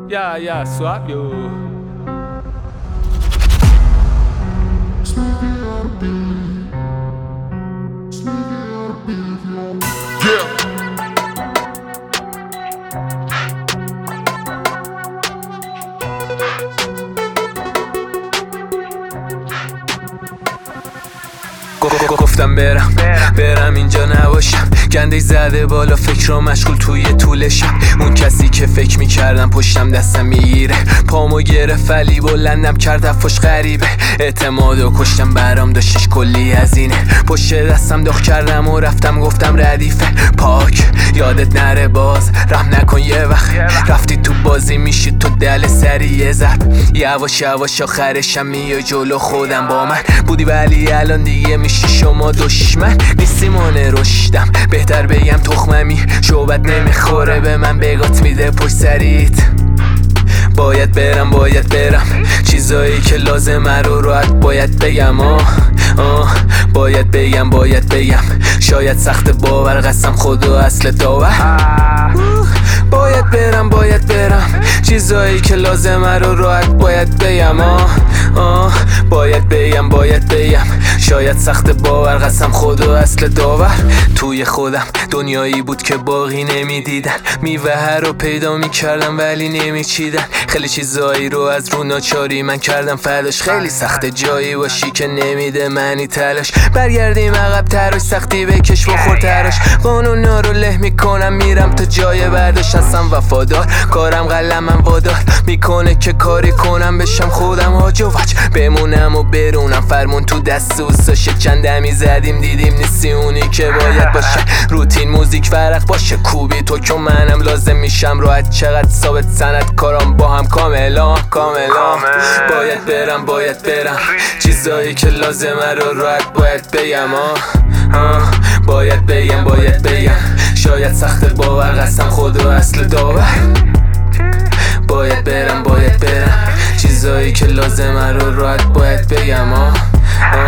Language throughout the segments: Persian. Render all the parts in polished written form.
Yeah, swap you. گفتم برم اینجا نباشم، گندش زده بالا فکرام مشغول توی طولشم. اون کسی که فکر میکردم پشتم دستم میگیره، پامو گرفت ولی بلندم کرد افاش غریبه. اعتمادو کشتم برام داشتش کلی هزینه، پشت دستم داغ کردم و رفتم گفتم ردیفه پاک یادت نره باز رحم نکن یه وقت رفتی تو بازی میشی تو دل سری یه ضرب. یواش یواش آخرشم میای جلو خودم با من بودی ولی الان دیگه میشی شما دشمن. نیستیمانه رشدم بهتر بگم تخممی شعبت نمیخوره به من بگات میده پشت سریت. باید برم چیزایی که لازمه رو راحت باید بگم باید بگم شاید سخت باور قسم خدا اصل داور. باید برم چیزایی که لازمه رو راحت باید بگم باید بگم شاید سخت باور قسم خدا اصل داور. توی خودم دنیایی بود که باقی نمیدیدن، میوه رو پیدا میکردم ولی نمیچیدن. خیلی چیزایی رو از رو ناچاری من کردم فرداش، خیلی سخت جایی باشی که نمیده منی تلاش. برگردیم عقب تراش سختی بکش بخور تراش، قانونا رو له میکنم میرم تا جای برداشت. هستم وفادار کارم قلمم وادار میکنه که کاری کنم بشم خودم هاج و وج بمونم و برونم فرمون تو دست اوستاشه. چند دمی زدیم دیدیم نیستی اونی که باید باشه، روتین موزیک فرق باشه کوبی تو که منم لازم میشم راحت چقدر ثابت سند کارم با هم کاملا. باید برم چیزایی که لازمه رو راحت باید بگم باید بگم شاید سخت باور قسم خدا اصل داور. باید برم چیزایی که لازمه رو راحت باید بگم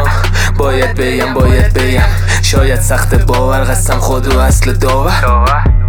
باید بگم شاید سخت باور قسم خدا اصل داور.